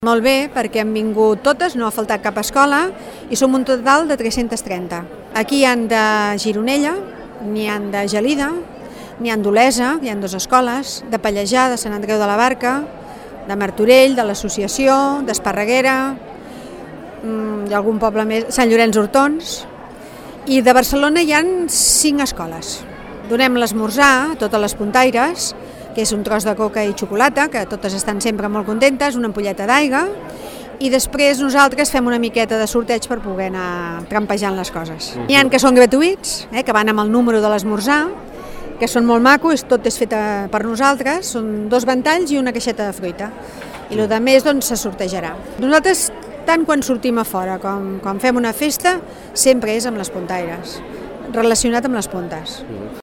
Molt bé, perquè han vingut totes, no ha faltat cap escola, i som un total de 330. Aquí hi han de Gironella, n'hi han de Gelida, n'hi han d'Olesa, hi han dues escoles, de Pallejà, de Sant Andreu de la Barca, de Martorell, de l'Associació, d'Esparreguera, hi ha algun poble més, Sant Llorenç d'Hortons, i de Barcelona hi han 5 escoles. Donem l'esmorzar a totes les puntaires, que és un tros de coca i xocolata, que totes estan sempre molt contentes, una ampolleta d'aigua, i després nosaltres fem una miqueta de sorteig per poder anar trampejant les coses. N'hi ha que són gratuïts, que van amb el número de l'esmorzar, que són molt macos, tot és fet per nosaltres, són 2 ventalls i una caixeta de fruita, i el més se sortejarà. Nosaltres, tant quan sortim a fora com quan fem una festa, sempre és amb les puntaires, relacionat amb les puntes.